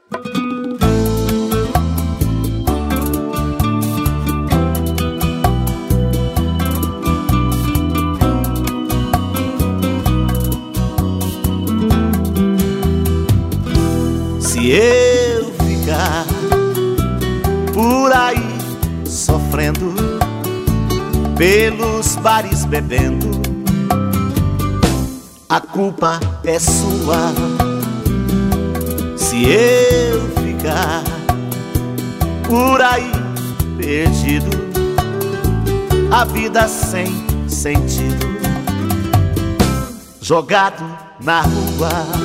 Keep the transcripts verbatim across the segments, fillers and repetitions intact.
Se eu ficar por aí sofrendo, pelos bares bebendo, a culpa é sua. Se eu ficar por aí perdido, a vida sem sentido, jogado na rua,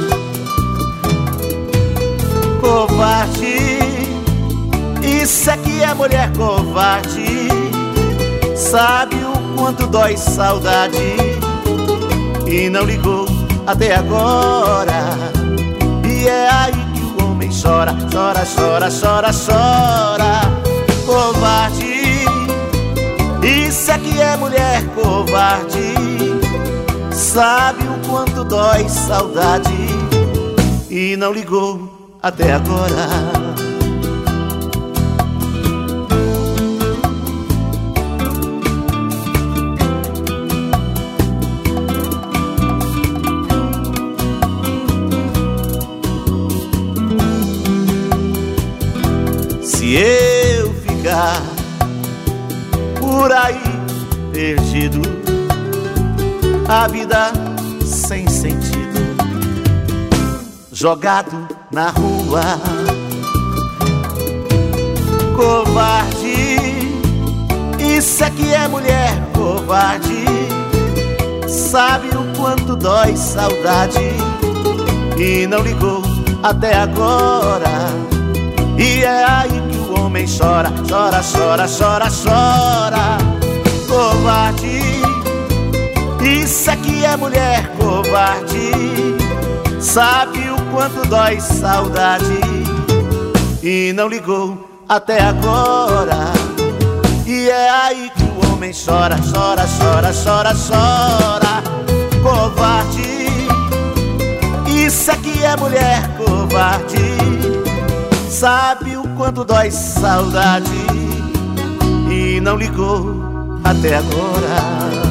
covarde, isso é que é mulher covarde. Sabe o quanto dói saudade e não ligou até agora. E é aí que o homem chora, chora, chora, chora, chora. Covarde, isso é que é mulher covarde. Sabe o quanto dói saudade e não ligou até agora. Se eu ficar por aí perdido, a vida sem sentido, jogado na rua, covarde, isso é que é mulher covarde. Sabe o quanto dói saudade e não ligou até agora. E é aí que o homem chora, chora, chora, chora, chora. Covarde, isso é que é mulher covarde. Sabe o quanto dói saudade e não ligou até agora. E é aí que o homem chora, chora, chora, chora, chora. Covarde, isso é que é mulher covarde. Sabe o quanto dói saudade e não ligou até agora.